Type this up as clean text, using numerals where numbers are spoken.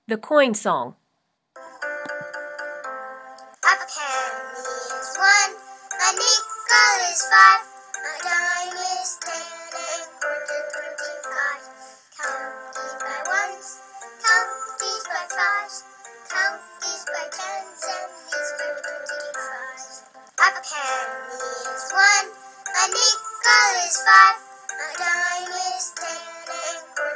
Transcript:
The Coin Song. A penny is one, a nickel is five, a dime is 10, and quarter 25. Count these by ones, count these by fives, count these by tens, and these by 25s. A penny is one, a nickel is five, a dime is 10, and quarter